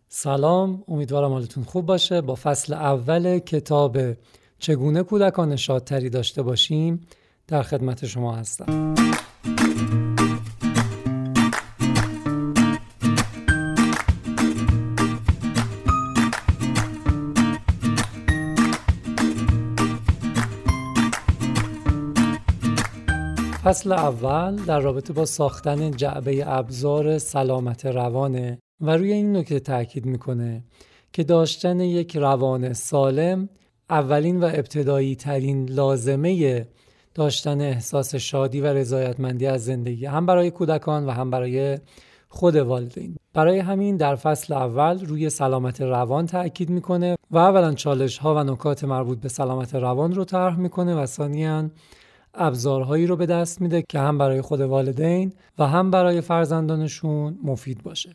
سلام، امیدوارم حالتون خوب باشه. با فصل اول کتاب چگونه کودکان شادتری داشته باشیم در خدمت شما هستم. فصل اول در رابطه با ساختن جعبه ابزار سلامت روانه و روی این نکته تاکید میکنه که داشتن یک روان سالم اولین و ابتدایی ترین لازمه داشتن احساس شادی و رضایتمندی از زندگی، هم برای کودکان و هم برای خود والدین. برای همین در فصل اول روی سلامت روان تاکید میکنه و اولا چالش ها و نکات مربوط به سلامت روان رو طرح میکنه و ثانیاً ابزارهایی رو به دست میده که هم برای خود والدین و هم برای فرزندانشون مفید باشه.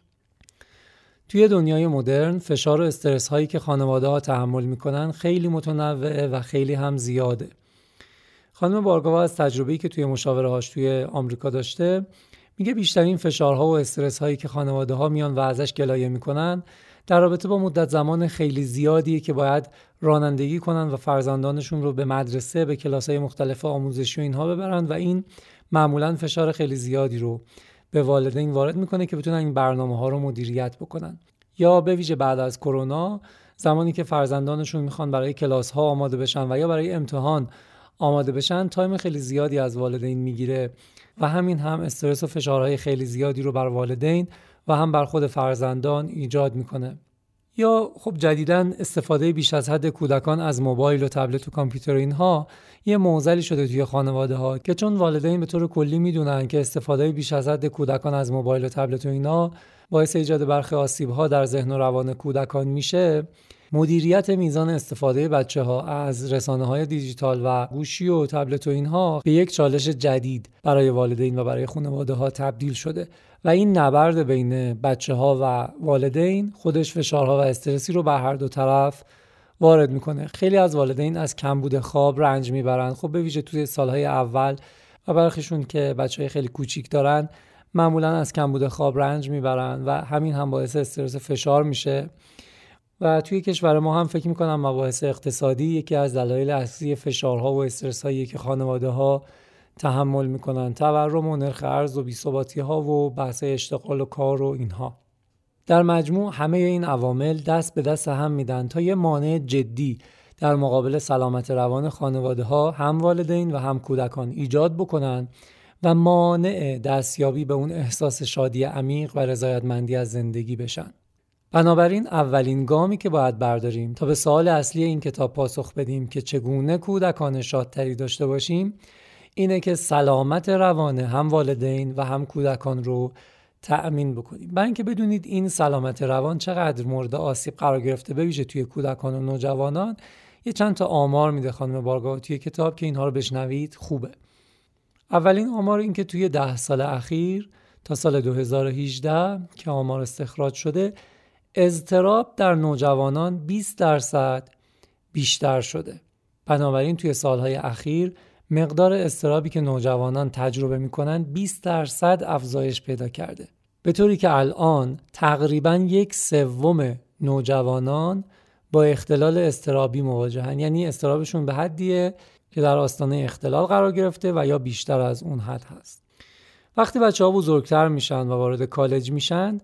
توی دنیای مدرن فشار و استرس هایی که خانواده ها تحمل میکنن خیلی متنوعه و خیلی هم زیاده. خانم بارگاوا از تجربه‌ای که توی مشاوره هاش توی آمریکا داشته میگه بیشترین فشارها و استرس هایی که خانواده ها میان و ازش گلایه میکنن در رابطه با مدت زمان خیلی زیادیه که باید رانندگی کنن و فرزندانشون رو به مدرسه، به کلاس‌های مختلف آموزشی و اینها ببرن و این معمولاً فشار خیلی زیادی رو به والدین وارد میکنه که بتونن این برنامه‌ها رو مدیریت بکنن. یا به ویژه بعد از کرونا، زمانی که فرزندانشون میخوان برای کلاس‌ها آماده بشن و یا برای امتحان آماده بشن، تایم خیلی زیادی از والدین میگیره و همین هم استرس و فشارهای خیلی زیادی رو بر والدین و هم بر خود فرزندان ایجاد میکنه. یا خب جدیداً استفاده بیش از حد کودکان از موبایل و تبلت و کامپیوتر اینها یه معضلی شده توی خانواده ها که چون والدین به طور کلی میدونن که استفاده بیش از حد کودکان از موبایل و تبلت و اینا باعث ایجاد برخی آسیب‌ها در ذهن و روان کودکان میشه، مدیریت میزان استفاده بچه‌ها از رسانه‌های دیجیتال و گوشی و تبلت و اینها به یک چالش جدید برای والدین و برای خانواده‌ها تبدیل شده و این نبرد بین بچه‌ها و والدین خودش فشارها و استرسی رو بر هر دو طرف وارد میکنه. خیلی از والدین از کمبود خواب رنج میبرن، خب به ویژه توی سالهای اول و برخیشون که بچه‌های خیلی کوچیک دارن معمولاً از کمبود خواب رنج میبرن و همین هم باعث استرس و فشار میشه. و توی کشور ما هم فکر میکنم مباحث اقتصادی یکی از دلایل اصلی فشارها و استرس‌هایی که خانواده‌ها تحمل میکنن، تورم و نرخ ارز و بی‌ثباتی‌ها و بحث اشتغال و کار و اینها. در مجموع همه این عوامل دست به دست هم میدن تا یه مانع جدی در مقابل سلامت روان خانواده‌ها، هم والدین و هم کودکان ایجاد بکنن و مانع دستیابی به اون احساس شادی عمیق و رضایتمندی از زندگی بشن. بنابراین اولین گامی که باید برداریم تا به سوال اصلی این کتاب پاسخ بدیم که چگونه کودکان شادتری داشته باشیم اینه که سلامت روان هم والدین و هم کودکان رو تأمین بکنیم. برای اینکه بدونید این سلامت روان چقدر مورد آسیب قرار گرفته به ویژه توی کودکان و نوجوانان، یه چند تا آمار میده خانم بارگاوا توی کتاب که اینها رو بشنوید خوبه. اولین آمار این که توی 10 سال اخیر تا سال 2018 که آمار استخراج شده، اضطراب در نوجوانان 20% بیشتر شده. بنابراین توی سالهای اخیر مقدار اضطرابی که نوجوانان تجربه میکنن 20% افزایش پیدا کرده، به طوری که الان تقریباً 1/3 نوجوانان با اختلال اضطرابی مواجهن، یعنی اضطرابشون به حدیه که در آستانه اختلال قرار گرفته و یا بیشتر از اون حد هست. وقتی بچه‌ها بزرگتر میشن و وارد کالج میشن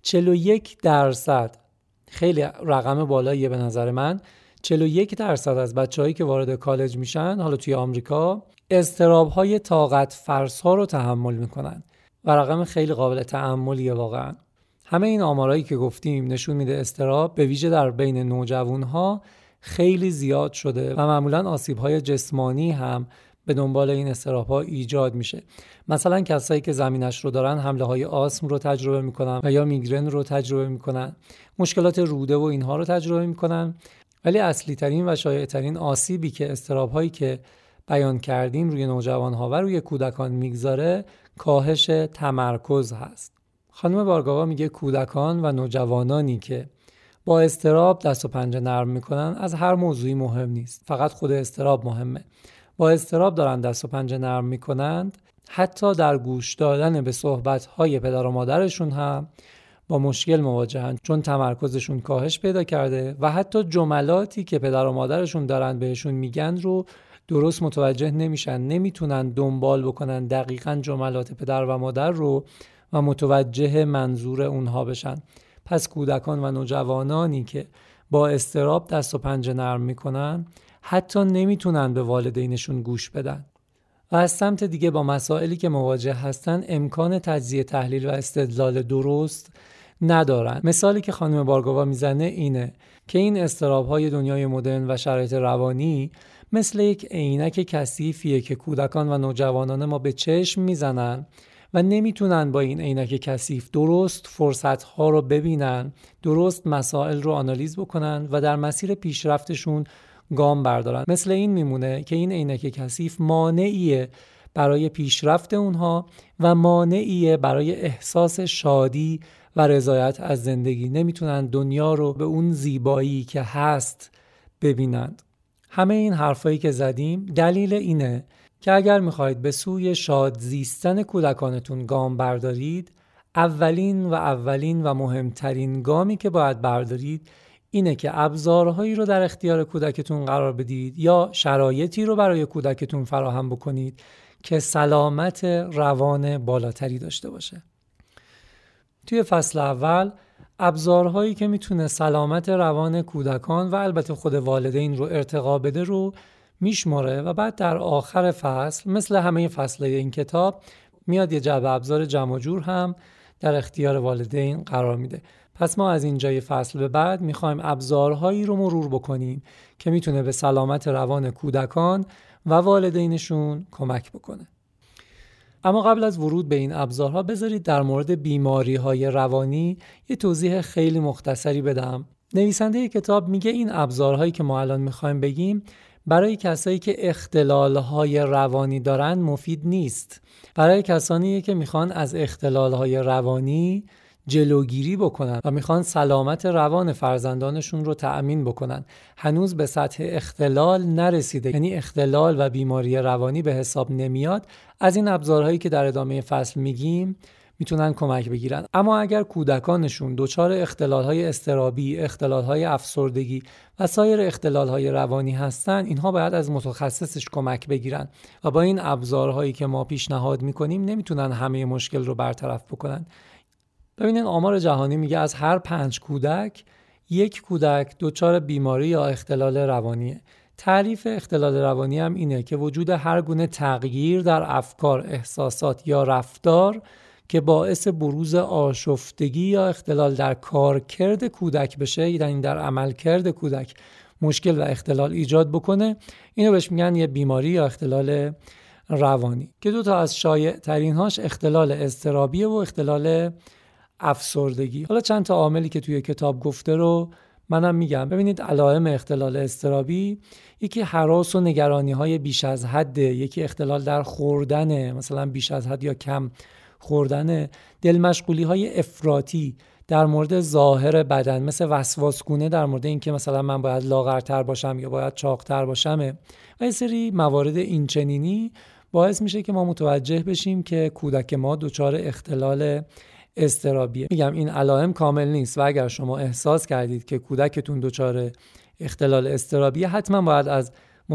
41%، خیلی رقم بالاییه به نظر من، 41% از بچه‌هایی که وارد کالج میشن حالا توی آمریکا اضطراب‌های طاقت فرسا رو تحمل میکنن و رقم خیلی قابل تأملیه واقعا. همه این آمارایی که گفتیم نشون میده اضطراب به ویژه در بین نوجوانها خیلی زیاد شده و معمولاً آسیب‌های جسمانی هم به دنبال این اضطراب‌ها ایجاد میشه. مثلا کسایی که زمینش رو دارن حمله‌های آسم رو تجربه میکنن و یا میگرن رو تجربه میکنن، مشکلات روده و اینها رو تجربه میکنن. ولی اصلی ترین و شایع ترین آسیبی که اضطراب‌هایی که بیان کردیم روی نوجوان‌ها و روی کودکان میگذاره کاهش تمرکز هست. خانم بارگاوا میگه کودکان و نوجوانانی که با اضطراب دست و پنجه نرم میکنن از هر موضوعی مهم نیست، فقط خود اضطراب مهمه. با اضطراب دارن دست و پنجه نرم میکنند، حتی در گوش دادن به صحبت‌های پدر و مادرشون هم با مشکل مواجهن، چون تمرکزشون کاهش پیدا کرده و حتی جملاتی که پدر و مادرشون دارن بهشون میگن رو درست متوجه نمیشن، نمیتونن دنبال بکنن دقیقاً جملات پدر و مادر رو و متوجه منظور اونها بشن. پس کودکان و نوجوانانی که با اضطراب دست و پنجه نرم میکنن حتی نمیتونن به والدینشون گوش بدن و از سمت دیگه با مسائلی که مواجه هستن امکان تجزیه تحلیل و استدلال درست ندارن. مثالی که خانم بارگاوا میزنه اینه که این اضطراب‌های دنیای مدرن و شرایط روانی مثل یک عینک کثیفیه که کودکان و نوجوانان ما به چشم میزنن و نمیتونن با این عینک کثیف درست فرصت‌ها رو ببینن، درست مسائل رو آنالیز بکنن و در مسیر پیشرفتشون گام بردارن. مثل این میمونه که این عینک کثیف مانعیه برای پیشرفت اونها و مانعیه برای احساس شادی و رضایت از زندگی. نمیتونن دنیا رو به اون زیبایی که هست ببینند. همه این حرفایی که زدیم دلیل اینه که اگر میخواید به سوی شاد زیستن کودکانتون گام بردارید، اولین و مهمترین گامی که باید بردارید اینه که ابزارهایی رو در اختیار کودکتون قرار بدید یا شرایطی رو برای کودکتون فراهم بکنید که سلامت روان بالاتری داشته باشه. توی فصل اول ابزارهایی که میتونه سلامت روان کودکان و البته خود والدین رو ارتقا بده رو میشماره و بعد در آخر فصل مثل همه فصلهای این کتاب میاد یه جعبه ابزار جمع و جور هم در اختیار والدین قرار میده. پس ما از اینجای فصل به بعد میخوایم ابزارهایی رو مرور بکنیم که میتونه به سلامت روان کودکان و والدینشون کمک بکنه. اما قبل از ورود به این ابزارها بذارید در مورد بیماری‌های روانی یه توضیح خیلی مختصری بدم. نویسنده کتاب میگه این ابزارهایی که ما الان میخوایم بگیم برای کسایی که اختلال‌های روانی دارن مفید نیست. برای کسانی که میخوان از اختلال‌های روانی جلوگیری بکنن و میخوان سلامت روان فرزندانشون رو تأمین بکنن، هنوز به سطح اختلال نرسیده، یعنی اختلال و بیماری روانی به حساب نمیاد، از این ابزارهایی که در ادامه فصل میگیم میتونن کمک بگیرن. اما اگر کودکانشون دچار اختلال‌های اضطرابی، اختلال‌های افسردگی و سایر اختلال‌های روانی هستن، اینها باید از متخصصش کمک بگیرن و با این ابزارهایی که ما پیشنهاد میکنیم نمیتونن همه مشکل رو برطرف بکنن. ببینید آمار جهانی میگه از هر 5 کودک 1 کودک دچار بیماری یا اختلال روانیه. تعریف اختلال روانی هم اینه که وجود هر گونه تغییر در افکار، احساسات یا رفتار که باعث بروز آشفتگی یا اختلال در کارکرد کودک بشه، یعنی در عملکرد کودک مشکل و اختلال ایجاد بکنه، اینو بهش میگن یه بیماری یا اختلال روانی که 2 تا از شایع ترین هاش اختلال اضطرابی و اختلال افسردگی. حالا چند تا عاملی که توی کتاب گفته رو منم میگم. ببینید علائم اختلال اضطرابی، یکی هراس و نگرانی های بیش از حد، یکی اختلال در خوردن، مثلا بیش از حد یا کم خوردن، دلمشغولی های افراطی در مورد ظاهر بدن، مثل وسواسگونه در مورد اینکه مثلا من باید لاغرتر باشم یا باید چاقتر باشم و یه سری موارد اینچنینی باعث میشه که ما متوجه بشیم که کودک ما دچار اختلال اضطرابیه. میگم این علائم کامل نیست و اگر شما احساس کردید که کودکتون دچار اختلال اضطرابیه حتما باید از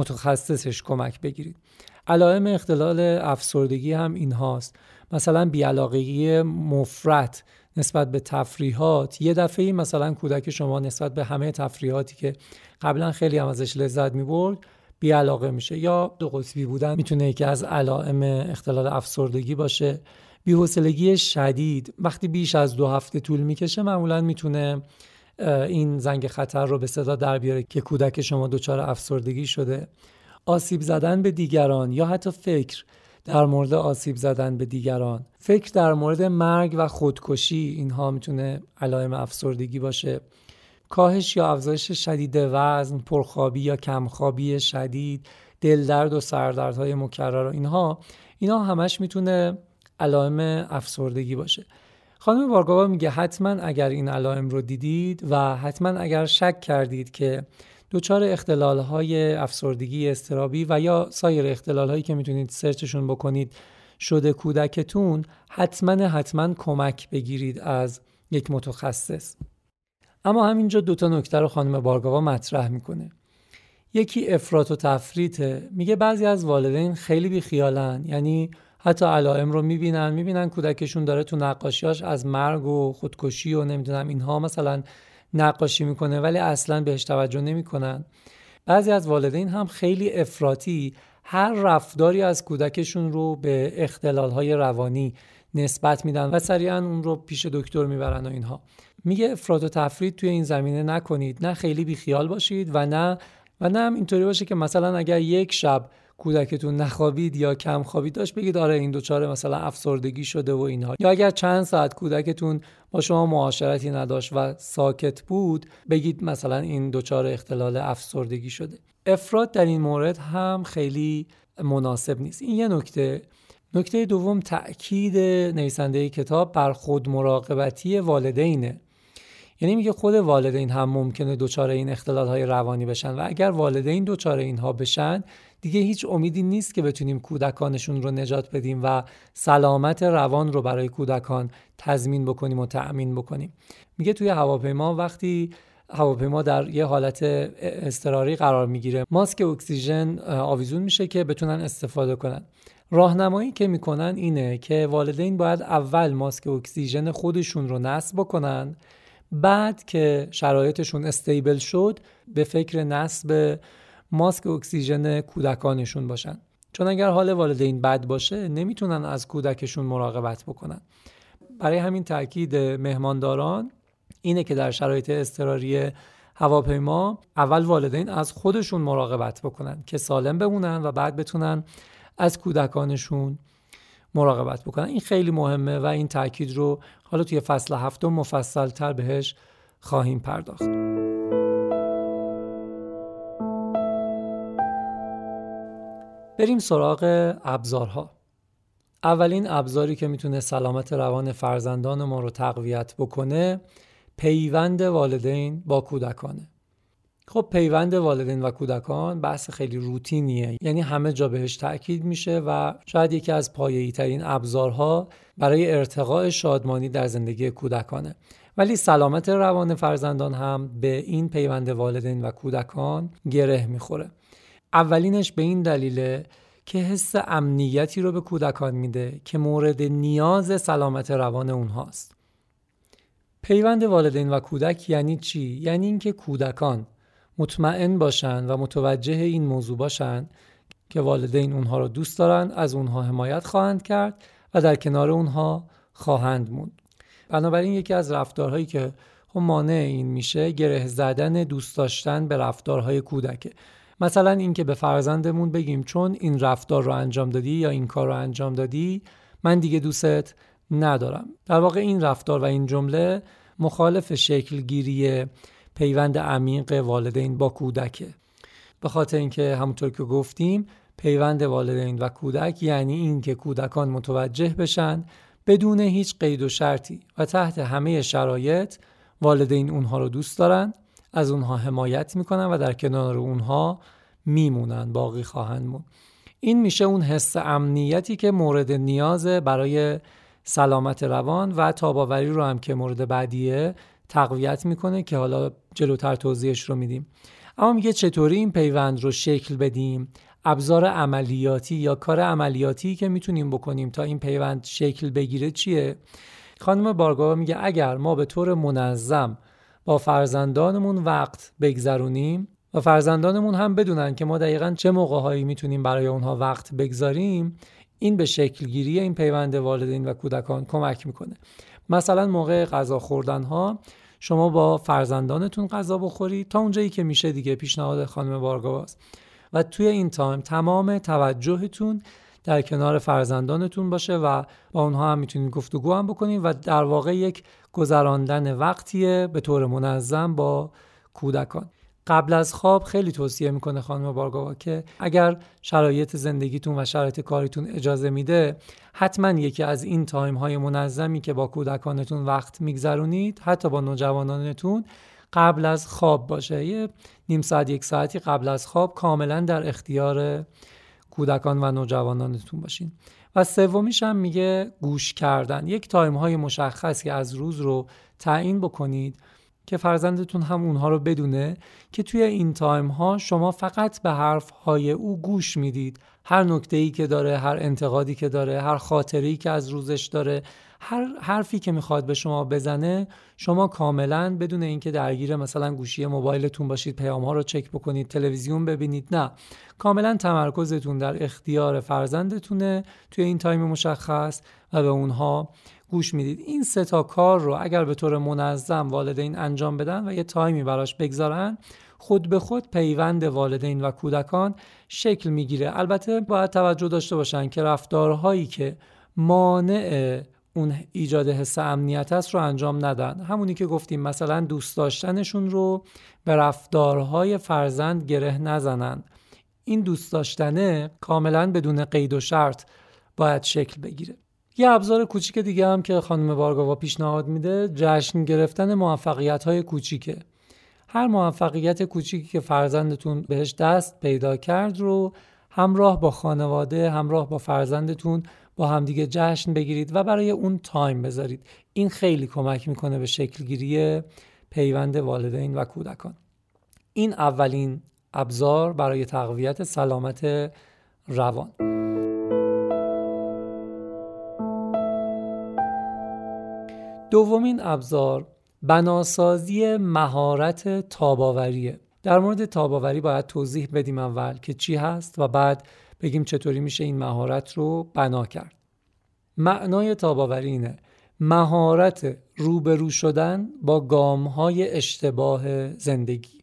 متخصصش کمک بگیرید. علائم اختلال افسردگی هم این هاست، مثلا بی‌علاقگی مفرط نسبت به تفریحات. یه دفعه مثلا کودک شما نسبت به همه تفریحاتی که قبلا خیلی هم ازش لذت می‌برد بی‌علاقه میشه، یا دو قطبی بودن میتونه یکی از علائم اختلال افسردگی باشه. بی‌حوصلگی شدید وقتی بیش از 2 هفته طول میکشه معمولا میتونه این زنگ خطر رو به صدا در بیاره که کودک شما دچار افسردگی شده. آسیب زدن به دیگران یا حتی فکر در مورد آسیب زدن به دیگران، فکر در مورد مرگ و خودکشی، اینها میتونه علائم افسردگی باشه. کاهش یا افزایش شدید وزن، پرخوابی یا کمخوابی شدید، دلدرد و سردردهای مکرر و اینها همش میتونه علائم افسردگی باشه. خانم بارگاوا میگه حتما اگر این علائم رو دیدید و حتما اگر شک کردید که دچار اختلال‌های افسردگی اضطرابی و یا سایر اختلال‌هایی که میتونید سرچشون بکنید شده کودکتون، حتما کمک بگیرید از یک متخصص. اما همینجا 2 نکته رو خانم بارگاوا مطرح میکنه. یکی افراط و تفریطه. میگه بعضی از والدین خیلی بیخیالن، یعنی حتی علائم رو میبینن کودکشون داره تو نقاشیاش از مرگ و خودکشی و نمیدونم اینها مثلا نقاشی میکنه، ولی اصلا بهش توجه نمیکنن. بعضی از والدین هم خیلی افراطی هر رفتاری از کودکشون رو به اختلال‌های روانی نسبت میدن و سریعا اون رو پیش دکتر میبرن و اینها. میگه افراط و تفریط توی این زمینه نکنید، نه خیلی بیخیال باشید و نه هم اینطوری باشه که مثلا اگر یک شب کودکتون نخوابید یا کم خوابید داشت بگید آره این دچار مثلا افسردگی شده و اینها، یا اگر چند ساعت کودکتون با شما معاشرتی نداشت و ساکت بود بگید مثلا این دچار اختلال افسردگی شده. افراط در این مورد هم خیلی مناسب نیست. این یه نکته. نکته دوم، تأکید نویسنده کتاب بر خود مراقبتی والدینه. یعنی میگه خود والدین هم ممکنه دچار این اختلال‌های روانی بشن و اگر والدین دچار اینها بشن دیگه هیچ امیدی نیست که بتونیم کودکانشون رو نجات بدیم و سلامت روان رو برای کودکان تضمین بکنیم و تأمین بکنیم. میگه توی هواپیما وقتی هواپیما در یه حالت اضطراری قرار میگیره، ماسک اکسیژن آویزون میشه که بتونن استفاده کنن. راهنمایی که میکنن اینه که والدین باید اول ماسک اکسیژن خودشون رو نصب بکنن، بعد که شرایطشون استیبل شد به فکر نصب ماسک اکسیژن کودکانشون باشن. چون اگر حال والدین بد باشه نمیتونن از کودکشون مراقبت بکنن. برای همین تاکید مهمانداران اینه که در شرایط اضطراری هواپیما اول والدین از خودشون مراقبت بکنن که سالم بمونن و بعد بتونن از کودکانشون مراقبت بکنن. این خیلی مهمه و این تاکید رو حالا توی فصل 7 مفصل تر بهش خواهیم پرداخت. بریم سراغ ابزارها. اولین ابزاری که میتونه سلامت روان فرزندان ما رو تقویت بکنه پیوند والدین با کودکانه. خب پیوند والدین و کودکان بحث خیلی روتینیه، یعنی همه جا بهش تأکید میشه و شاید یکی از پایه‌ای ترین ابزارها برای ارتقاء شادمانی در زندگی کودکانه. ولی سلامت روان فرزندان هم به این پیوند والدین و کودکان گره میخوره. اولینش به این دلیله که حس امنیتی رو به کودکان میده که مورد نیاز سلامت روان اونهاست. پیوند والدین و کودک یعنی چی؟ یعنی اینکه کودکان مطمئن باشن و متوجه این موضوع باشن که والدین اونها رو دوست دارن، از اونها حمایت خواهند کرد و در کنار اونها خواهند موند. بنابراین یکی از رفتارهایی که مانع این میشه گره زدن دوست داشتن به رفتارهای کودکه. مثلا اینکه به فرزندمون بگیم چون این رفتار رو انجام دادی یا این کار رو انجام دادی من دیگه دوستت ندارم. در واقع این رفتار و این جمله مخالف شکل گیری پیوند عمیق والدین با کودکه. به خاطر اینکه همونطور که گفتیم پیوند والدین و کودک یعنی این که کودکان متوجه بشن بدون هیچ قید و شرطی و تحت همه شرایط والدین اونها رو دوست دارن، از اونها حمایت میکنن و در کنار اونها میمونن، باقی خواهند موند. این میشه اون حس امنیتی که مورد نیازه برای سلامت روان و تاب‌آوری رو هم که مورد بعدیه تقویت میکنه که حالا جلوتر توضیحش رو میدیم. اما میگه چطوری این پیوند رو شکل بدیم؟ ابزار عملیاتی یا کار عملیاتی که میتونیم بکنیم تا این پیوند شکل بگیره چیه؟ خانم بارگاوا میگه اگر ما به طور منظم با فرزندانمون وقت بگذرونیم و فرزندانمون هم بدونن که ما دقیقاً چه موقع‌هایی میتونیم برای اونها وقت بگذاریم، این به شکل گیری این پیوند والدین و کودکان کمک میکنه. مثلا موقع غذا خوردن ها شما با فرزندانتون غذا بخورید تا اونجایی که میشه دیگه، پیشنهاد خانم بارگاواست، و توی این تایم تمام توجهتون در کنار فرزندانتون باشه و با اونها هم میتونید گفتگو هم بکنید و در واقع یک گذراندن وقتیه به طور منظم با کودکان. قبل از خواب خیلی توصیه میکنه خانم بارگاوا که اگر شرایط زندگیتون و شرایط کاریتون اجازه میده حتما یکی از این تایم های منظمی که با کودکانتون وقت میگذرونید، حتی با نوجوانانتون، قبل از خواب باشه. یه نیم ساعت یک ساعتی قبل از خواب کاملا در اختیار کودکان و نوجوانانتون باشین. و سومیش هم میگه گوش کردن. یک تایم‌های مشخصی از روز رو تعیین بکنید که فرزندتون هم اونها رو بدونه که توی این تایم‌ها شما فقط به حرف‌های او گوش میدید. هر نکته‌ای که داره، هر انتقادی که داره، هر خاطره‌ای که از روزش داره، هر حرفی که میخواد به شما بزنه، شما کاملا بدون اینکه درگیر مثلا گوشی موبایلتون باشید، پیام‌ها رو چک بکنید، تلویزیون ببینید، نه، کاملا تمرکزتون در اختیار فرزندتونه توی این تایم مشخص و به اونها گوش میدید. این 3 تا کار رو اگر به طور منظم والدین انجام بدن و یه تایمی براش بگذارن، خود به خود پیوند والدین و کودکان شکل میگیره. البته باید توجه داشته باشن که رفتارهایی که مانع اون ایجاد حس امنیت است رو انجام ندن. همونی که گفتیم، مثلا دوست داشتنشون رو به رفتارهای فرزند گره نزنن. این دوست داشتنه کاملا بدون قید و شرط باید شکل بگیره. یه ابزار کوچیک دیگه هم که خانم بارگاوا پیشنهاد میده، جشن گرفتن موفقیت‌های کوچیکه. هر موفقیت کوچیکی که فرزندتون بهش دست پیدا کرد رو همراه با خانواده، همراه با فرزندتون با همدیگه جشن بگیرید و برای اون تایم بذارید. این خیلی کمک میکنه به شکلگیری پیوند والدین و کودکان. این اولین ابزار برای تقویت سلامت روان. دومین ابزار بناسازی مهارت تاب‌آوریه. در مورد تاب‌آوری باید توضیح بدیم اول که چی هست و بعد بگیم چطوری میشه این مهارت رو بنا کرد. معنای تاب‌آوری اینه: مهارت روبرو شدن با گام‌های اشتباه زندگی.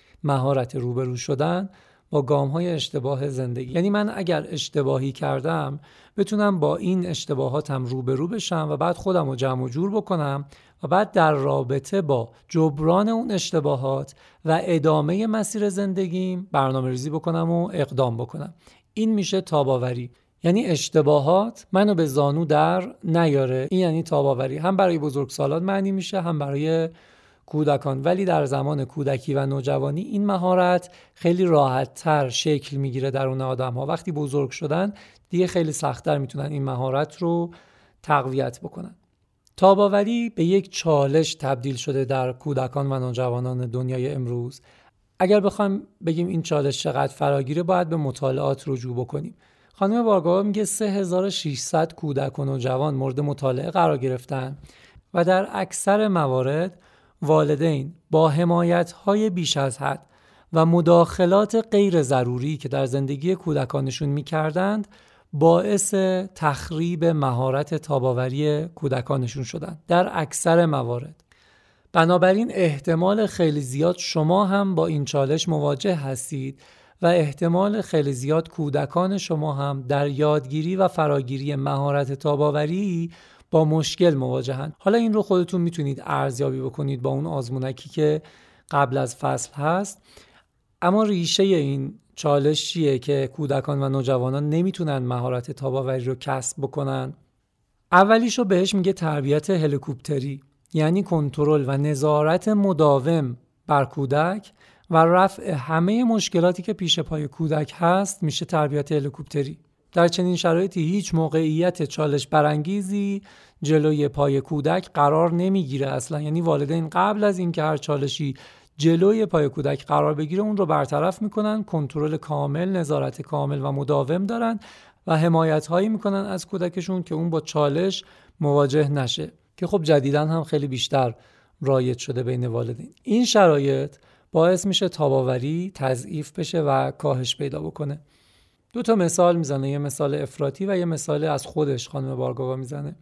مهارت روبرو شدن با گام‌های اشتباه زندگی، یعنی من اگر اشتباهی کردم بتونم با این اشتباهاتم روبرو بشم و بعد خودم رو جمع و جور بکنم و بعد در رابطه با جبران اون اشتباهات و ادامه مسیر زندگیم برنامه‌ریزی بکنم و اقدام بکنم. این میشه تاب‌آوری. یعنی اشتباهات منو به زانو در نیاره. این یعنی تاب‌آوری. هم برای بزرگسالان معنی میشه، هم برای کودکان. ولی در زمان کودکی و نوجوانی این مهارت خیلی راحت‌تر شکل میگیره درون آدم‌ها. وقتی بزرگ شدن دیگه خیلی سخت‌تر میتونن این مهارت رو تقویت بکنن. تاب‌آوری به یک چالش تبدیل شده در کودکان و نوجوانان دنیای امروز. اگر بخوایم بگیم این چالش چقدر فراگیره، باید به مطالعات رجوع بکنیم. خانم بارگاوا میگه 3600 کودک و نوجوان مورد مطالعه قرار گرفتن و در اکثر موارد والدین با حمایت‌های بیش از حد و مداخلات غیر ضروری که در زندگی کودکانشون می‌کردند باعث تخریب مهارت تاب‌آوری کودکانشون شدن در اکثر موارد. بنابراین احتمال خیلی زیاد شما هم با این چالش مواجه هستید و احتمال خیلی زیاد کودکان شما هم در یادگیری و فراگیری مهارت تاب‌آوری با مشکل مواجهن. حالا این رو خودتون میتونید ارزیابی بکنید با اون آزمونکی که قبل از فصل هست. اما ریشه این چالش چیه که کودکان و نوجوانان نمیتونن مهارت تاب‌آوری رو کسب بکنن؟ اولیشو بهش میگه تربیت هلیکوپتری، یعنی کنترل و نظارت مداوم بر کودک و رفع همه مشکلاتی که پیش پای کودک هست میشه تربیت هلیکوپتری. در چنین شرایطی هیچ موقعیت چالش برانگیزی جلوی پای کودک قرار نمیگیره اصلا. یعنی والدین قبل از اینکه هر چالشی جلوی پای کودک قرار بگیره اون رو برطرف میکنن، کنترل کامل، نظارت کامل و مداوم دارن و حمایت هایی میکنن از کودکشون که اون با چالش مواجه نشه، که خب جدیداً هم خیلی بیشتر رایج شده بین والدین. این شرایط باعث میشه تاب‌آوری تضعیف بشه و کاهش پیدا بکنه. 2 مثال میزنه، یه مثال افراطی و یه مثال از خودش خانم بارگاوا میزنه.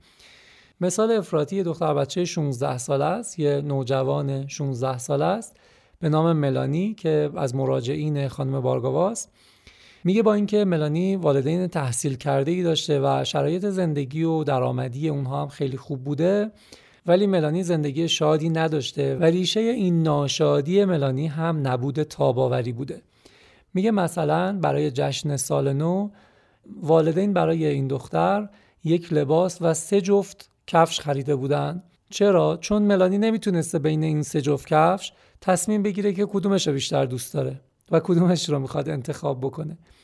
مثال افراطی یه دختر بچه 16 ساله است، یه نوجوان 16 ساله است به نام ملانی که از مراجعین خانم بارگاوا است. میگه با اینکه ملانی والدین تحصیل کرده‌ای داشته و شرایط زندگی و درآمدی اونها هم خیلی خوب بوده، ولی ملانی زندگی شادی نداشته و ریشه این ناشادی ملانی هم نبود تاب‌آوری بوده. میگه مثلا برای جشن سال نو والدین برای این دختر یک لباس و 3 جفت کفش خریده بودن. چرا؟ چون ملانی نمیتونسته بین این 3 جفت کفش تصمیم بگیره که کدومش رو بیشتر دوست داره و کدومش رو میخواد انتخاب بکنه.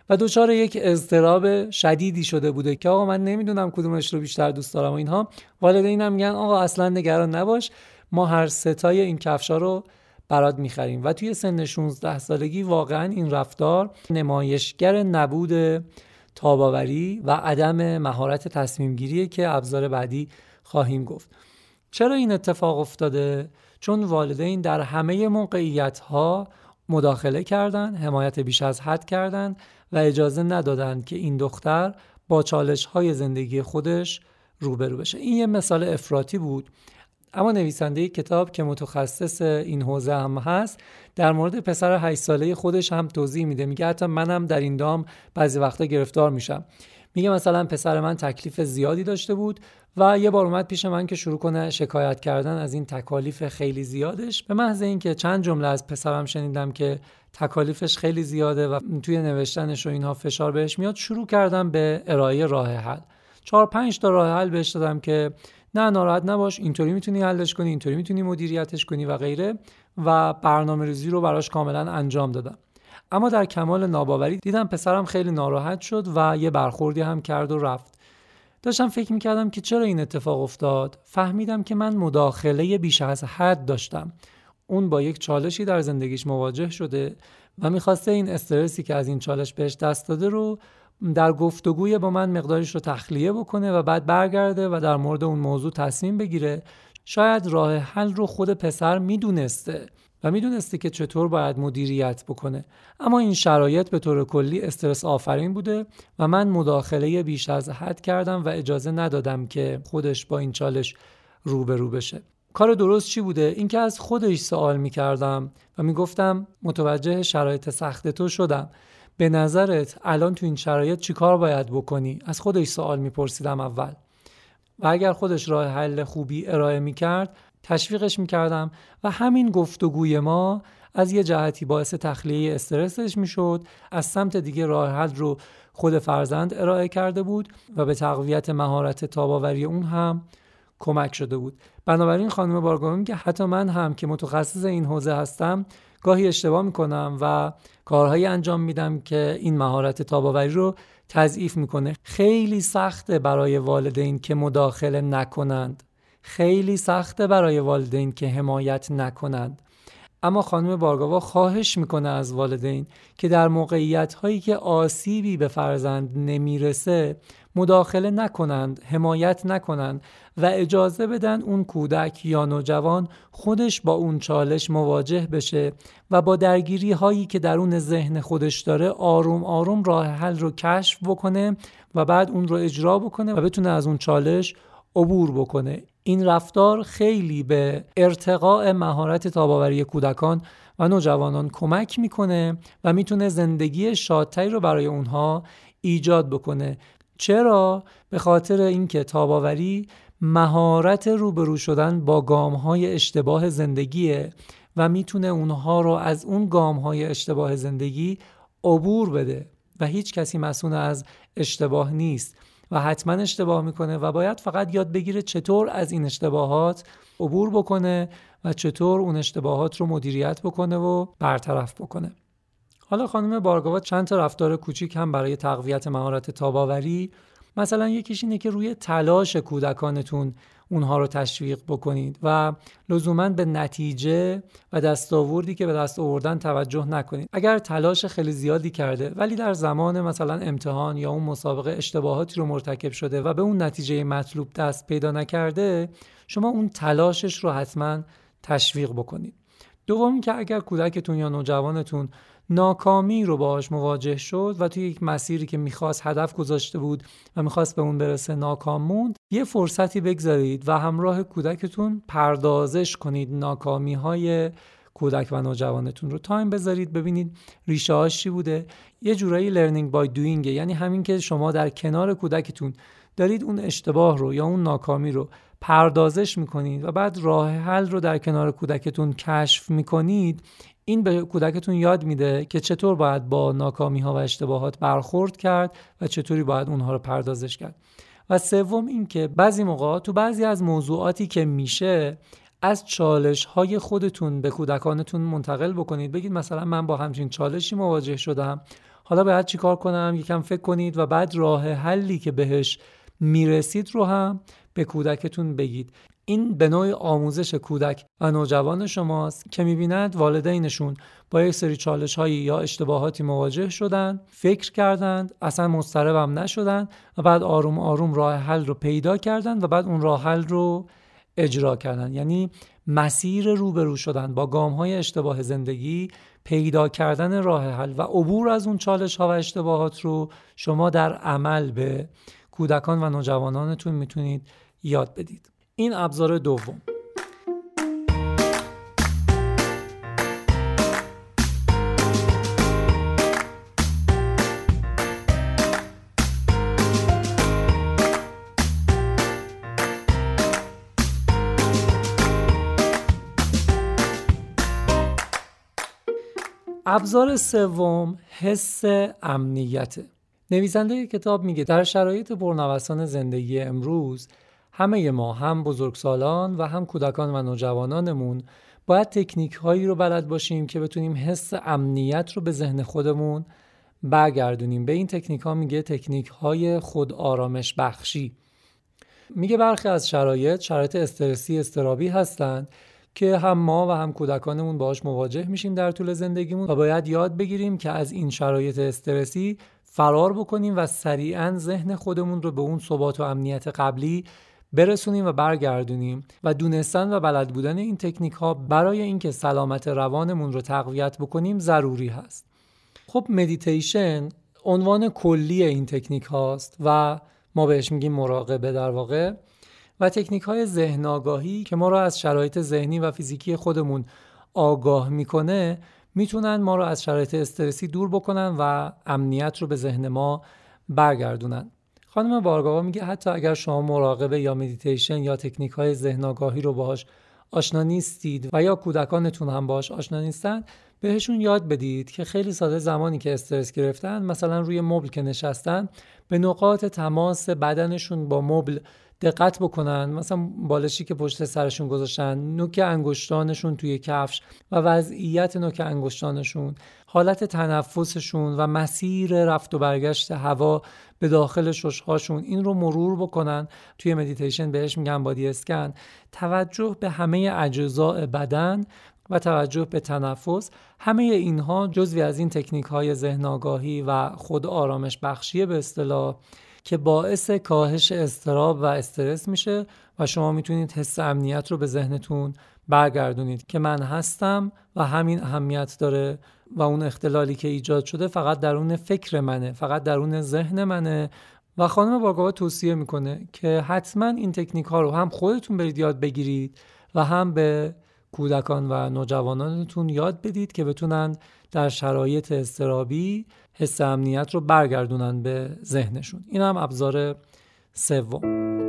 و دچار یک اضطراب شدیدی شده بوده که آقا من نمیدونم کدومش رو بیشتر دوست دارم و اینها. والدینم میگن آقا اصلا نگران نباش، ما هر ستای این کفشا رو برات میخریم. و توی سن 16 سالگی واقعا این رفتار نمایشگر نبود تاب‌آوری و عدم مهارت تصمیم گیریه که ابزار بعدی خواهیم گفت. چرا این اتفاق افتاده؟ چون والدین در همه موقعیت‌ها مداخله کردن، حمایت بیش از حد کردن و اجازه ندادن که این دختر با چالش‌های زندگی خودش روبرو بشه. این یه مثال افراطی بود، اما نویسنده کتاب که متخصص این حوزه هم هست در مورد پسر 8 ساله خودش هم توضیح میده. میگه حتی منم در این دام بعضی وقتا گرفتار میشم. میگه مثلا پسر من تکلیف زیادی داشته بود و یه بار اومد پیش من که شروع کنه شکایت کردن از این تکالیف خیلی زیادش. به محض اینکه چند جمله از پسرم شنیدم که تکالیفش خیلی زیاده و توی نوشتنش و اینها فشار بهش میاد، شروع کردم به ارائه راه حل. 4-5 تا راه حل بهش دادم که نه ناراحت نباش، اینطوری میتونی حلش کنی، اینطوری میتونی مدیریتش کنی و غیره، و برنامه‌ریزی رو براش کاملا انجام دادم. اما در کمال ناباوری دیدم پسرم خیلی ناراحت شد و یه برخوردی هم کرد و رفت. داشتم فکر میکردم که چرا این اتفاق افتاد. فهمیدم که من مداخله بیش از حد داشتم. اون با یک چالشی در زندگیش مواجه شده و میخواسته این استرسی که از این چالش بهش دست داده رو در گفتگوی با من مقدارش رو تخلیه بکنه و بعد برگرده و در مورد اون موضوع تصمیم بگیره. شاید راه حل رو خود پسر میدونسته و میدونسته که چطور باید مدیریت بکنه، اما این شرایط به طور کلی استرس آفرین بوده و من مداخله بیش از حد کردم و اجازه ندادم که خودش با این چالش روبرو بشه. کار درست چی بوده؟ این که از خودش سوال میکردم و میگفتم متوجه شرایط سخت تو شدم، به نظرت الان تو این شرایط چی کار باید بکنی؟ از خودش سوال میپرسیدم اول، و اگر خودش راه حل خوبی ارائه میکرد تشویقش میکردم و همین گفتگوی ما از یه جهتی باعث تخلیه استرسش میشد. از سمت دیگه راه حل رو خود فرزند ارائه کرده بود و به تقویت مهارت تاب‌آوری اون هم کمک شده بود. بنابراین خانم بارگاهی میگه حتی من هم که متخصص این حوزه هستم گاهی اشتباه میکنم و کارهایی انجام میدم که این مهارت تاب‌آوری رو تضعیف میکنه. خیلی سخته برای والدین که مداخله نکنند، خیلی سخته برای والدین که حمایت نکنند، اما خانم بارگاوا خواهش میکنه از والدین که در موقعیت هایی که آسیبی به فرزند نمیرسه مداخله نکنند، حمایت نکنند و اجازه بدن اون کودک یا نوجوان خودش با اون چالش مواجه بشه و با درگیری هایی که درون ذهن خودش داره آروم آروم راه حل رو کشف بکنه و بعد اون رو اجرا بکنه و بتونه از اون چالش عبور بکنه. این رفتار خیلی به ارتقاء مهارت تاب‌آوری کودکان و نوجوانان کمک میکنه و میتونه زندگی شادتری رو برای اونها ایجاد بکنه. چرا؟ به خاطر اینکه تاب‌آوری مهارت روبرو شدن با گام‌های اشتباه زندگیه و میتونه اونها رو از اون گام‌های اشتباه زندگی عبور بده و هیچ کسی مسئول از اشتباه نیست و حتما اشتباه میکنه و باید فقط یاد بگیره چطور از این اشتباهات عبور بکنه و چطور اون اشتباهات رو مدیریت بکنه و برطرف بکنه. حالا خانم بارگاوا چند تا رفتار کوچیک هم برای تقویت مهارت تاب‌آوری، مثلا یکیش اینه که روی تلاش کودکانتون اونها رو تشویق بکنید و لزوماً به نتیجه و دستاوردی که به دست آوردن توجه نکنید. اگر تلاش خیلی زیادی کرده ولی در زمان مثلا امتحان یا اون مسابقه اشتباهاتی رو مرتکب شده و به اون نتیجه مطلوب دست پیدا نکرده، شما اون تلاشش رو حتما تشویق بکنید. دومی که اگر کودکتون یا نوجوانتون ناکامی رو باهاش مواجه شد و توی یک مسیری که میخواست هدف گذاشته بود و میخواست به اون برسه ناکام موند، یه فرصتی بگذارید و همراه کودکتون پردازش کنید ناکامی های کودک و نوجوانتون رو. تایم بذارید ببینید ریشه هاش چی بوده. یه جورایی learning by doing، یعنی همین که شما در کنار کودکتون دارید اون اشتباه رو یا اون ناکامی رو پردازش میکنید و بعد راه حل رو در کنار کودکتون کشف میکنید، این به کودکتون یاد میده که چطور باید با ناکامی ها و اشتباهات برخورد کرد و چطوری باید اونها رو پردازش کرد. و سوم این که بعضی موقع تو بعضی از موضوعاتی که میشه از چالش های خودتون به کودکانتون منتقل بکنید. بگید مثلا من با همچین چالشی مواجه شدم، حالا باید چیکار کنم؟ یکم فکر کنید و بعد راه حلی که بهش میرسید رو هم به کودکتون بگید. این به نوع آموزش کودک و نوجوان شماست که میبیند والدینشون با یک سری چالش‌هایی یا اشتباهاتی مواجه شدن، فکر کردند، اصلا مضطربم نشدن و بعد آروم آروم راه حل رو پیدا کردن و بعد اون راه حل رو اجرا کردن. یعنی مسیر روبرو شدن با گام‌های اشتباه زندگی، پیدا کردن راه حل و عبور از اون چالش‌ها و اشتباهات رو شما در عمل به کودکان و نوجوانانتون میتونید یاد بدید. این ابزار دوم. ابزار سوم حس امنیت. نویسنده کتاب میگه در شرایط پرنوسان زندگی امروز همه ما، هم بزرگسالان و هم کودکان و نوجوانانمون، باید تکنیک هایی رو بلد باشیم که بتونیم حس امنیت رو به ذهن خودمون برگردونیم. به این تکنیک ها میگه تکنیک های خود آرامش بخشی. میگه برخی از شرایط استرسی، اضطرابی هستند که هم ما و هم کودکانمون باهاش مواجه میشیم در طول زندگیمون و باید یاد بگیریم که از این شرایط استرسی فرار بکنیم و سریعاً ذهن خودمون رو به اون ثبات و امنیت قبلی برسونیم و برگردونیم. و دونستن و بلد بودن این تکنیک ها برای اینکه سلامت روانمون رو تقویت بکنیم ضروری هست. خب مدیتیشن عنوان کلی این تکنیک هاست و ما بهش میگیم مراقبه در واقع، و تکنیک های ذهن آگاهی که ما رو از شرایط ذهنی و فیزیکی خودمون آگاه میکنه میتونن ما رو از شرایط استرسی دور بکنن و امنیت رو به ذهن ما برگردونن. خانم بارگاوا میگه حتی اگر شما مراقبه یا مدیتیشن یا تکنیک های ذهن آگاهی رو باهاش آشنا نیستید و یا کودکانتون هم باهاش آشنا نیستن، بهشون یاد بدید که خیلی ساده زمانی که استرس گرفتن، مثلا روی مبل که نشستن، به نقاط تماس بدنشون با مبل دقت بکنن، مثلا بالشی که پشت سرشون گذاشتن، نوک انگشتانشون توی کفش و وضعیت نوک انگشتانشون، حالت تنفسشون و مسیر رفت و برگشت هوا به داخل ششهاشون، این رو مرور بکنن. توی مدیتیشن بهش میگن بادی اسکن. توجه به همه اجزاء بدن و توجه به تنفس، همه اینها جزوی از این تکنیک های ذهن آگاهی و خود آرامش بخشی به اصطلاح که باعث کاهش اضطراب و استرس میشه و شما میتونید حس امنیت رو به ذهنتون برگردونید که من هستم و همین اهمیت داره و اون اختلالی که ایجاد شده فقط درون فکر منه، فقط درون ذهن منه. و خانم بارگاوا توصیه میکنه که حتما این تکنیک ها رو هم خودتون برید یاد بگیرید و هم به کودکان و نوجوانانتون یاد بدید که بتونن در شرایط اضطرابی حس امنیت رو برگردونن به ذهنشون. این هم ابزار سوم.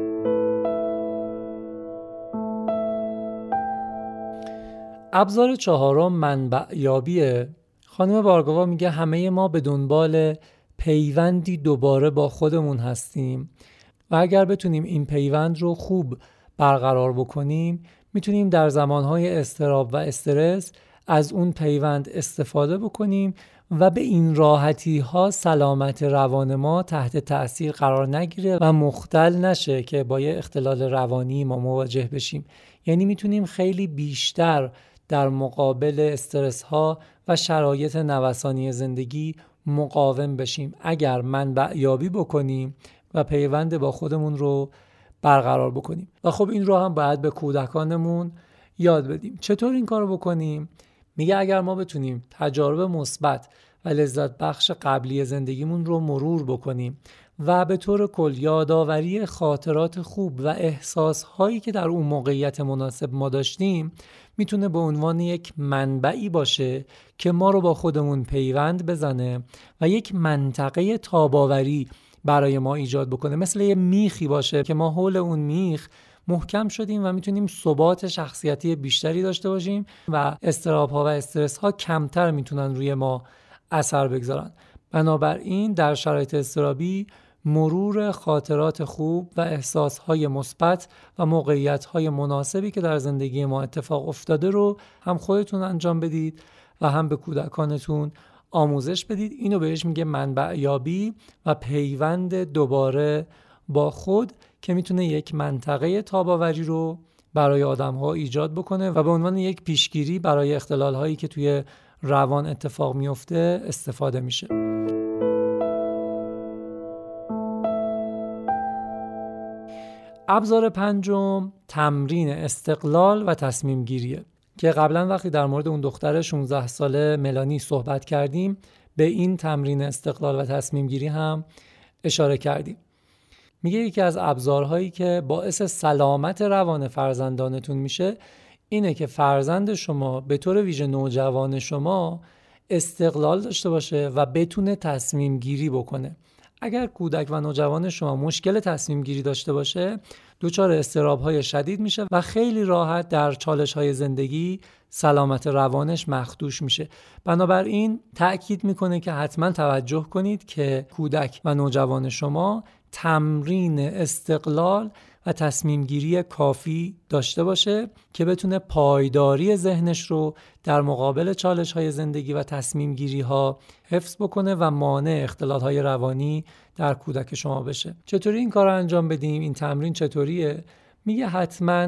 ابزار چهارم منبع یابیه. خانم بارگاوا میگه همه ما به دنبال پیوندی دوباره با خودمون هستیم و اگر بتونیم این پیوند رو خوب برقرار بکنیم، میتونیم در زمانهای اضطراب و استرس از اون پیوند استفاده بکنیم و به این راحتی ها سلامت روان ما تحت تأثیر قرار نگیره و مختل نشه که با یه اختلال روانی ما مواجه بشیم. یعنی میتونیم خیلی بیشتر در مقابل استرس ها و شرایط نوسانی زندگی مقاوم بشیم اگر منبع یابی بکنیم و پیوند با خودمون رو برقرار بکنیم. و خب این رو هم باید به کودکانمون یاد بدیم. چطور این کار رو بکنیم؟ میگه اگر ما بتونیم تجارب مثبت و لذت بخش قبلی زندگیمون رو مرور بکنیم و به طور کل یادآوری خاطرات خوب و احساسهایی که در اون موقعیت مناسب ما داشتیم، میتونه به عنوان یک منبعی باشه که ما رو با خودمون پیوند بزنه و یک منطقه تاباوری برای ما ایجاد بکنه. مثل یه میخی باشه که ما حول اون میخ محکم شدیم و میتونیم ثبات شخصیتی بیشتری داشته باشیم و اضطراب‌ها و استرس‌ها کمتر میتونن روی ما اثر بگذارن. بنابراین در شرایط اضطرابی مرور خاطرات خوب و احساس‌های مثبت و موقعیت‌های مناسبی که در زندگی ما اتفاق افتاده رو هم خودتون انجام بدید و هم به کودکانتون آموزش بدید. اینو بهش میگه منبع یابی و پیوند دوباره با خود که میتونه یک منطقه تاب‌آوری رو برای آدم‌ها ایجاد بکنه و به عنوان یک پیشگیری برای اختلال‌هایی که توی روان اتفاق میفته استفاده میشه. ابزار پنجم تمرین استقلال و تصمیم گیریه که قبلا وقتی در مورد اون دختر 16 ساله ملانی صحبت کردیم به این تمرین استقلال و تصمیم گیری هم اشاره کردیم. میگه یکی از ابزارهایی که باعث سلامت روان فرزندانتون میشه اینه که فرزند شما به طور ویژه نوجوان شما استقلال داشته باشه و بتونه تصمیم گیری بکنه. اگر کودک و نوجوان شما مشکل تصمیم گیری داشته باشه دچار اضطراب‌های شدید میشه و خیلی راحت در چالش‌های زندگی سلامت روانش مخدوش میشه. بنابراین تأکید میکنه که حتما توجه کنید که کودک و نوجوان شما تمرین استقلال و تصمیم گیری کافی داشته باشه که بتونه پایداری ذهنش رو در مقابل چالش‌های زندگی و تصمیم گیری ها حفظ بکنه و مانع اختلال‌های روانی در کودک شما بشه. چطوری این کار رو انجام بدیم؟ این تمرین چطوریه؟ میگه حتما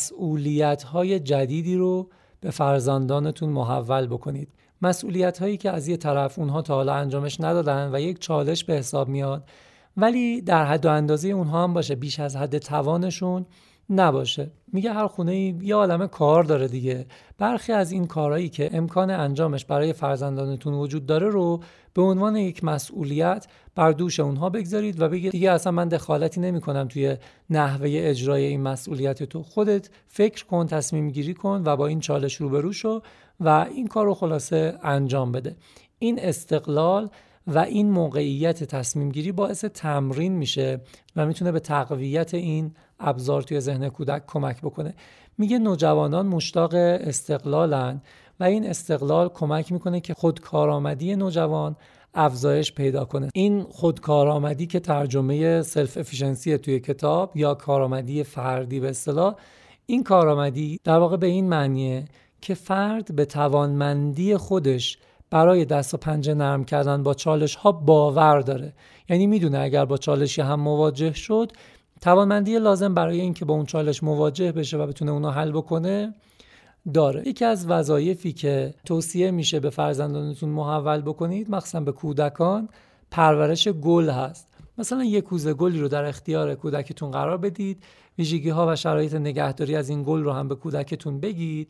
مسئولیت‌های جدیدی رو به فرزندانتون محول بکنید. مسئولیت‌هایی که از یه طرف اونها تا حالا انجامش ندادن و یک چالش به حساب میاد ولی در حد و اندازه اونها هم باشه، بیش از حد توانشون نباشه. میگه هر خونه یه عالمه کار داره دیگه. برخی از این کارهایی که امکان انجامش برای فرزندانتون وجود داره رو به عنوان یک مسئولیت بر دوش اونها بگذارید و بگید دیگه اصلا من دخالتی نمی کنم توی نحوه اجرای این مسئولیت. تو خودت فکر کن، تصمیم گیری کن و با این چالش روبرو شو و این کار رو خلاصه انجام بده. این استقلال و این موقعیت تصمیم گیری باعث تمرین میشه و میتونه به تقویت این ابزار توی ذهن کودک کمک بکنه. میگه نوجوانان مشتاق استقلالن و این استقلال کمک میکنه که خودکارآمدی نوجوان افزایش پیدا کنه. این خودکارآمدی که ترجمه سلف افیشنسی توی کتاب یا کارآمدی فردی به اصطلاح، این کارآمدی در واقع به این معنیه که فرد به توانمندی خودش برای دست و پنجه نرم کردن با چالش ها باور داره. یعنی میدونه اگر با چالشی هم مواجه شد توانمندی لازم برای اینکه با اون چالش مواجه بشه و بتونه اونو حل بکنه داره. یکی از وظایفی که توصیه میشه به فرزندانتون محول بکنید، مخصوصا به کودکان، پرورش گل هست. مثلا یک کوزه گلی رو در اختیار کودکتون قرار بدید، ویژگی ها و شرایط نگهداری از این گل رو هم به کودکتون بگید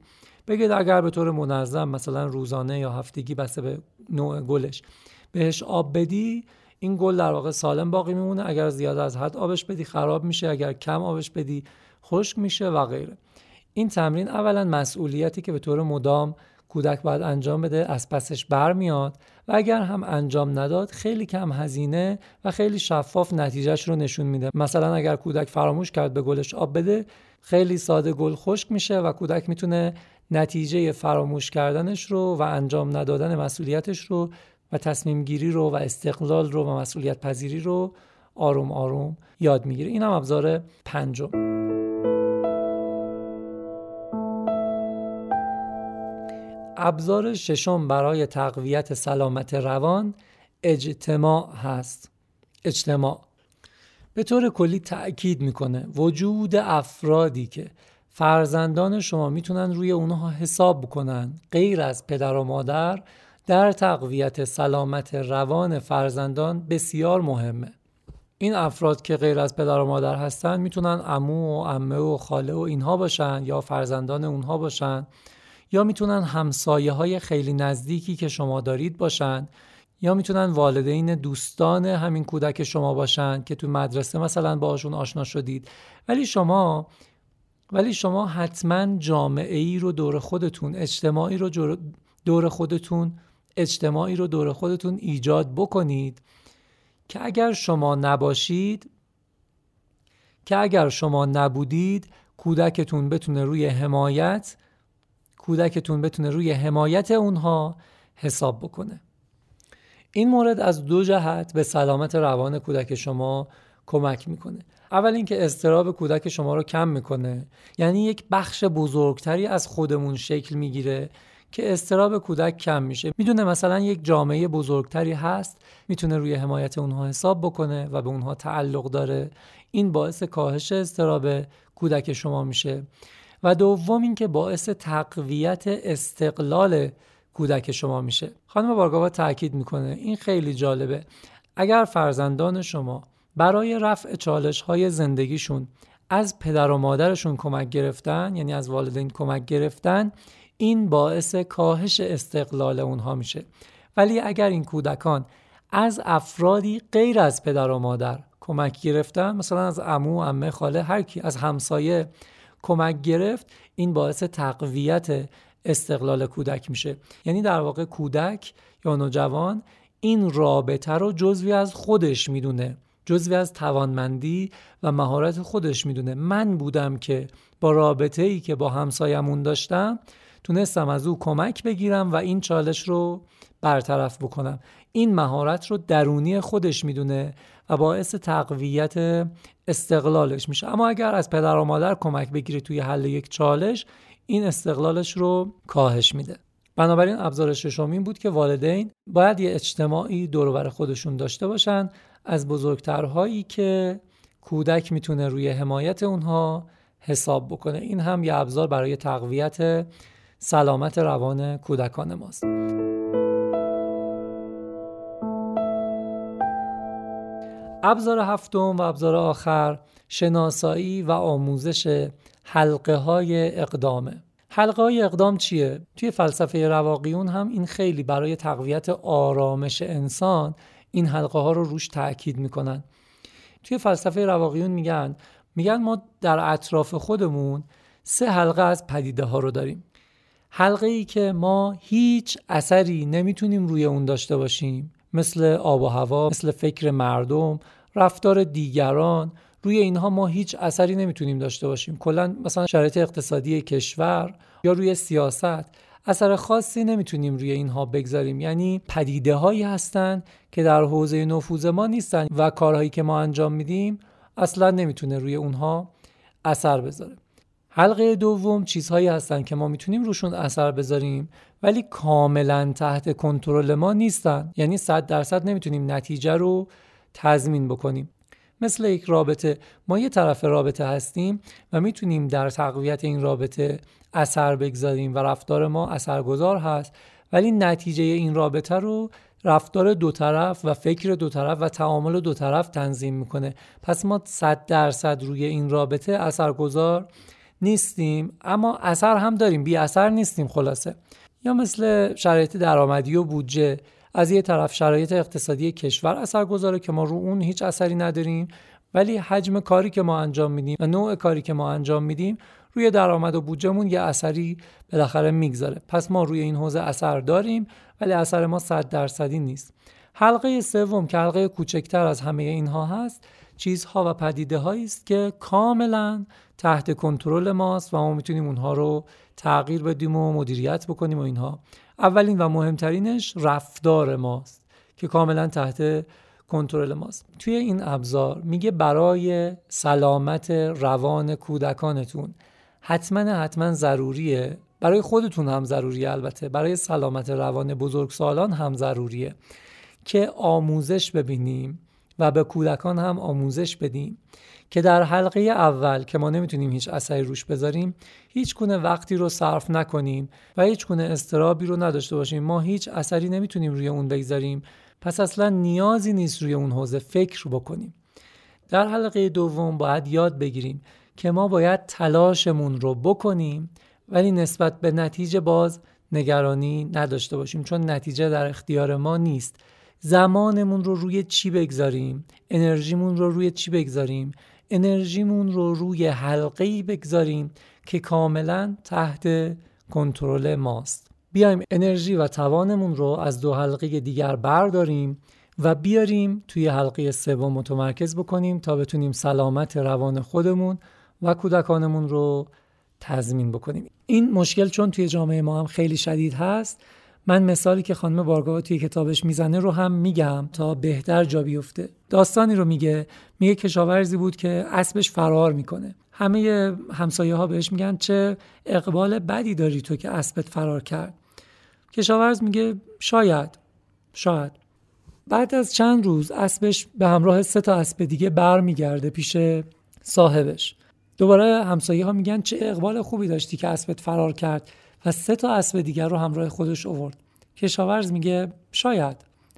اگر به طور منظم مثلا روزانه یا هفتگی بسته به نوع گلش بهش آب بدی، این گل در واقع سالم باقی میمونه. اگر زیاده از حد آبش بدی خراب میشه، اگر کم آبش بدی خشک میشه و غیره. این تمرین اولا مسئولیتی که به طور مدام کودک باید انجام بده از پسش برمیاد و اگر هم انجام نداد خیلی کم هزینه و خیلی شفاف نتیجهش رو نشون میده. مثلا اگر کودک فراموش کرد به گلش آب بده، خیلی ساده گل خشک میشه و کودک میتونه نتیجه فراموش کردنش رو و انجام ندادن مسئولیتش رو و تصمیم گیری رو و استقلال رو و مسئولیت پذیری رو آروم آروم یاد میگیره. این هم ابزار پنجم. ابزار ششم برای تقویت سلامت روان اجتماع هست. اجتماع به طور کلی تأکید میکنه وجود افرادی که فرزندان شما میتونن روی اونها حساب بکنن غیر از پدر و مادر در تقویت سلامت روان فرزندان بسیار مهمه. این افراد که غیر از پدر و مادر هستن میتونن عمو و عمه و خاله و اینها باشن یا فرزندان اونها باشن، یا میتونن همسایه های خیلی نزدیکی که شما دارید باشن، یا میتونن والدین دوستان همین کودک شما باشن که تو مدرسه مثلا باهاشون آشنا شدید. ولی شما حتما جامعه‌ای رو دور خودتون، اجتماعی رو دور خودتون ایجاد بکنید که اگر شما نبودید کودکتون بتونه روی حمایت اونها حساب بکنه. این مورد از دو جهت به سلامت روان کودک شما کمک میکنه. اول اینکه اضطراب کودک شما رو کم میکنه، یعنی یک بخش بزرگتری از خودمون شکل میگیره که اضطراب کودک کم میشه. میدونه مثلا یک جامعه بزرگتری هست، میتونه روی حمایت اونها حساب بکنه و به اونها تعلق داره. این باعث کاهش اضطراب کودک شما میشه. و دوم این که باعث تقویت استقلال کودک شما میشه. خانم بارگاوا تاکید میکنه، این خیلی جالبه، اگر فرزندان شما برای رفع چالش‌های زندگیشون از پدر و مادرشون کمک گرفتن، یعنی از والدین کمک گرفتن، این باعث کاهش استقلال اونها میشه. ولی اگر این کودکان از افرادی غیر از پدر و مادر کمک گرفتن، مثلا از عمو، عمه، خاله، هر کی، از همسایه کمک گرفت، این باعث تقویت استقلال کودک میشه. یعنی در واقع کودک یا نوجوان این رابطه رو جزوی از خودش میدونه، جزوی از توانمندی و مهارت خودش میدونه. من بودم که با رابطه‌ای که با همسایمون داشتم تونستم از او کمک بگیرم و این چالش رو برطرف بکنم. این مهارت رو درونی خودش میدونه و باعث تقویت استقلالش میشه. اما اگر از پدر و مادر کمک بگیره توی حل یک چالش، این استقلالش رو کاهش میده. بنابراین ابزار ششم این بود که والدین باید یه اجتماعی دور و بر خودشون داشته باشن از بزرگترهایی که کودک میتونه روی حمایت اونها حساب بکنه. این هم یه ابزار برای تقویت سلامت روان کودکان ماست. ابزار هفتم و ابزار آخر شناسایی و آموزش حلقه های اقدامه. حلقه های اقدام چیه؟ توی فلسفه رواقیون هم این خیلی برای تقویت آرامش انسان این حلقه ها رو روش تأکید میکنن. توی فلسفه رواقیون میگن ما در اطراف خودمون 3 حلقه از پدیده ها رو داریم. حلقه ای که ما هیچ اثری نمیتونیم روی اون داشته باشیم، مثل آب و هوا، مثل فکر مردم، رفتار دیگران، روی اینها ما هیچ اثری نمیتونیم داشته باشیم. کلا مثلا شرایط اقتصادی کشور یا روی سیاست اثر خاصی نمیتونیم روی اینها بگذاریم. یعنی پدیده هایی هستن که در حوزه نفوذ ما نیستن و کارهایی که ما انجام میدیم اصلا نمیتونه روی اونها اثر بذاره. حلقه دوم چیزهایی هستن که ما میتونیم روشون اثر بذاریم ولی کاملا تحت کنترل ما نیستن. یعنی 100% نمیتونیم نتیجه رو تضمین بکنیم. مثل یک رابطه، ما یه طرف رابطه هستیم و میتونیم در تقویت این رابطه اثر بگذاریم و رفتار ما اثرگذار هست، ولی نتیجه این رابطه رو رفتار دو طرف و فکر دو طرف و تعامل دو طرف تنظیم میکنه. پس ما 100% روی این رابطه اثرگذار نیستیم، اما اثر هم داریم، بی اثر نیستیم خلاصه. یا مثل شرایط درآمدی و بودجه، از یه طرف شرایط اقتصادی کشور اثر گذاره که ما رو اون هیچ اثری نداریم، ولی حجم کاری که ما انجام میدیم و نوع کاری که ما انجام میدیم روی درآمد و بودجهمون یه اثری بالاخره میگذاره. پس ما روی این حوزه اثر داریم ولی اثر ما 100% نیست. حلقه سوم که حلقه کوچکتر از همه اینها هست، چیزها و پدیده هایی است که کاملا تحت کنترل ماست و ما میتونیم اونها رو تغییر بدیم و مدیریت بکنیم و اینها. اولین و مهمترینش رفتار ماست که کاملا تحت کنترل ماست. توی این ابزار میگه برای سلامت روان کودکانتون حتما ضروریه، برای خودتون هم ضروریه، البته برای سلامت روان بزرگسالان هم ضروریه که آموزش ببینیم و به کودکان هم آموزش بدیم که در حلقه اول که ما نمیتونیم هیچ اثری روش بذاریم، هیچ گونه وقتی رو صرف نکنیم و هیچ گونه اضطرابی رو نداشته باشیم. ما هیچ اثری نمیتونیم روی اون بگذاریم، پس اصلا نیازی نیست روی اون حوزه فکر بکنیم. در حلقه دوم باید یاد بگیریم که ما باید تلاشمون رو بکنیم ولی نسبت به نتیجه باز نگرانی نداشته باشیم، چون نتیجه در اختیار ما نیست. زمانمون رو روی چی بگذاریم؟ انرژیمون رو روی چی بگذاریم؟ انرژیمون رو روی حلقه‌ای بگذاریم که کاملا تحت کنترل ماست. بیایم انرژی و توانمون رو از 2 حلقه دیگر برداریم و بیاریم توی حلقه سوم متمرکز بکنیم تا بتونیم سلامت روان خودمون و کودکانمون رو تضمین بکنیم. این مشکل چون توی جامعه ما هم خیلی شدید هست، من مثالی که خانم بارگاوا توی کتابش میزنه رو هم میگم تا بهتر جا بیفته. داستانی رو میگه کشاورزی بود که اسبش فرار میکنه. همه همسایه ها بهش میگن چه اقبال بدی داری تو که اسبت فرار کرد. کشاورز میگه شاید. بعد از چند روز اسبش به همراه 3 اسب دیگه برمیگرده پیش صاحبش. دوباره همسایه ها میگن چه اقبال خوبی داشتی که اسبت فرار کرد و 3 اسب دیگر رو همراه خودش آورد. کشاورز میگه شاید.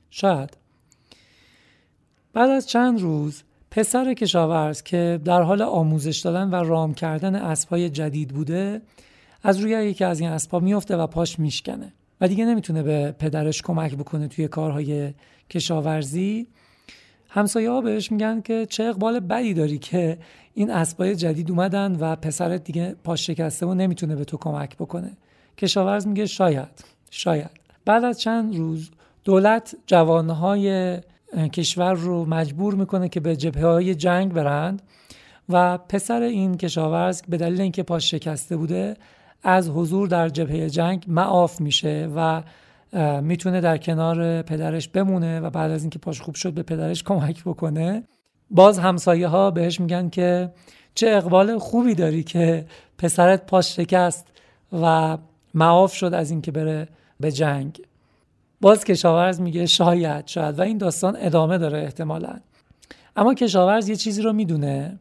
بعد از چند روز پسر کشاورز که در حال آموزش دادن و رام کردن اسب‌های جدید بوده از روی یکی از این اسب‌ها میفته و پاش میشکنه و دیگه نمیتونه به پدرش کمک بکنه توی کارهای کشاورزی. همسایه‌ها بهش میگن که چه اقبال بدی داری که این اسب‌های جدید اومدن و پسرت دیگه پاش شکسته و نمیتونه به تو کمک بکنه. کشاورز میگه شاید. بعد از چند روز دولت جوانهای کشور رو مجبور میکنه که به جبهه‌های جنگ برند و پسر این کشاورز به دلیل اینکه پاش شکسته بوده از حضور در جبهه جنگ معاف میشه و میتونه در کنار پدرش بمونه و بعد از اینکه پاش خوب شد به پدرش کمک بکنه. باز همسایه ها بهش میگن که چه اقبال خوبی داری که پسرت پاش شکست و معاف شد از اینکه بره به جنگ. باز کشاورز میگه شاید و این داستان ادامه داره احتمالاً. اما کشاورز یه چیزی رو میدونه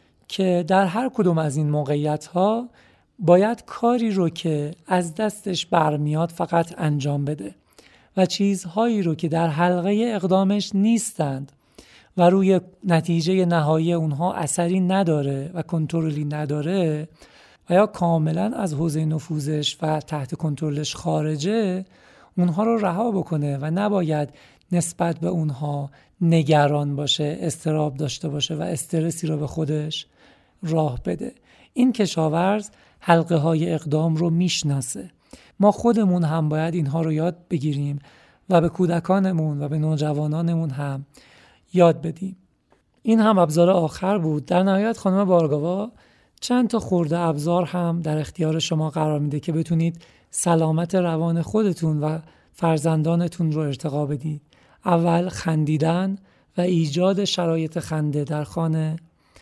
که در هر کدوم از این موقعیت‌ها باید کاری رو که از دستش برمیاد فقط انجام بده و چیزهایی رو که در حلقه اقدامش نیستند و روی نتیجه نهایی اونها اثری نداره و کنترلی نداره و یا کاملا از حوزه نفوذش و تحت کنترلش خارجه، اونها رو رها بکنه و نباید نسبت به اونها نگران باشه، اضطراب داشته باشه و استرسی رو به خودش راه بده. این کشاورز حلقه های اقدام رو میشناسه. ما خودمون هم باید اینها رو یاد بگیریم و به کودکانمون و به نوجوانانمون هم یاد بدیم. این هم ابزار آخر بود. در نهایت خانم بارگاوا چند تا خورده ابزار هم در اختیار شما قرار میده که بتونید سلامت روان خودتون و فرزندانتون رو ارتقا بدید. اول خندیدن و ایجاد شرایط خنده در خانه.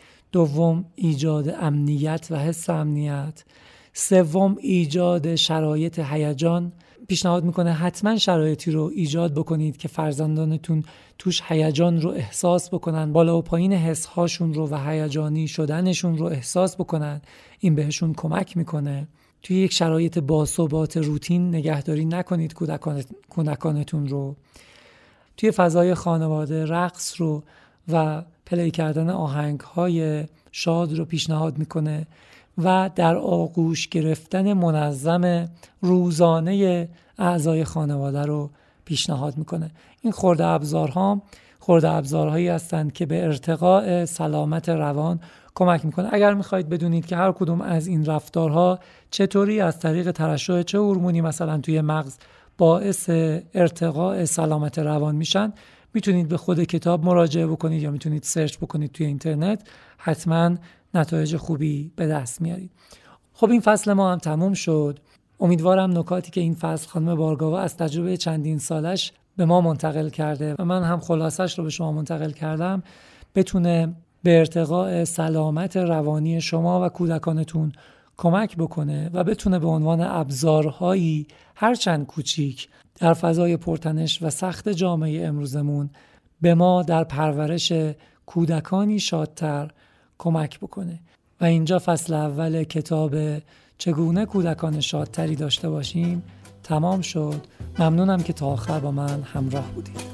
دوم ایجاد امنیت و حس امنیت. سوم ایجاد شرایط هیجان. پیشنهاد میکنه حتما شرایطی رو ایجاد بکنید که فرزندانتون توش هیجان رو احساس بکنن، بالا و پایین حس هاشون رو و هیجانی شدنشون رو احساس بکنن. این بهشون کمک میکنه. توی یک شرایط باثبات روتین نگهداری نکنید کودکانتون رو. توی فضای خانواده رقص رو و پلی کردن آهنگ‌های شاد رو پیشنهاد میکنه و در آغوش گرفتن منظم روزانه اعضای خانواده رو پیشنهاد میکنه. این خرده ابزارهایی هستند که به ارتقاء سلامت روان کمک میکنه. اگر میخواید بدونید که هر کدوم از این رفتارها چطوری از طریق ترشح چه هورمونی مثلا توی مغز باعث ارتقاء سلامت روان میشن، میتونید به خود کتاب مراجعه بکنید یا میتونید سرچ بکنید توی اینترنت. حتما نتایج خوبی به دست میارید. خب این فصل ما هم تموم شد. امیدوارم نکاتی که این فصل خانم بارگاوا از تجربه چندین سالش به ما منتقل کرده و من هم خلاصش رو به شما منتقل کردم بتونه به ارتقاء سلامت روانی شما و کودکانتون کمک بکنه و بتونه به عنوان ابزارهایی هرچند کوچیک در فضای پرتنش و سخت جامعه امروزمون به ما در پرورش کودکانی شادتر کمک بکنه. و اینجا فصل اول کتاب چگونه کودکان شادتری داشته باشیم تمام شد. ممنونم که تا آخر با من همراه بودید.